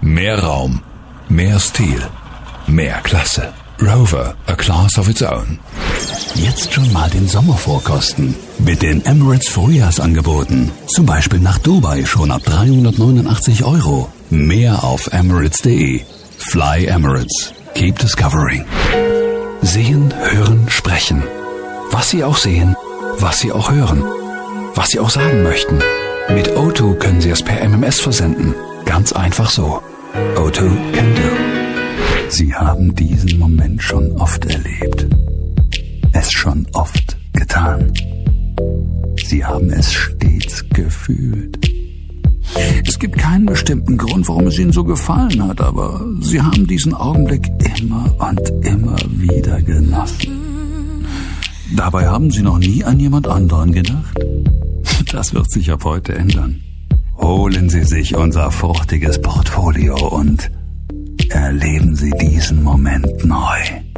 Mehr Raum, mehr Stil, mehr Klasse. Rover, a class of its own. Jetzt schon mal den Sommer vorkosten. Mit den Emirates Frühjahrsangeboten. Zum Beispiel nach Dubai schon ab 389 €. Mehr auf emirates.de. Fly Emirates. Keep discovering. Sehen, hören, sprechen. Was Sie auch sehen, was Sie auch hören. Was Sie auch sagen möchten. Mit O2 können Sie es per MMS versenden. Ganz einfach so. O2 can do. Sie haben diesen Moment schon oft erlebt. Es schon oft getan. Sie haben es stets gefühlt. Es gibt keinen bestimmten Grund, warum es Ihnen so gefallen hat, aber Sie haben diesen Augenblick immer und immer wieder genossen. Dabei haben Sie noch nie an jemand anderen gedacht. Das wird sich ab heute ändern. Holen Sie sich unser fruchtiges Portfolio und erleben Sie diesen Moment neu.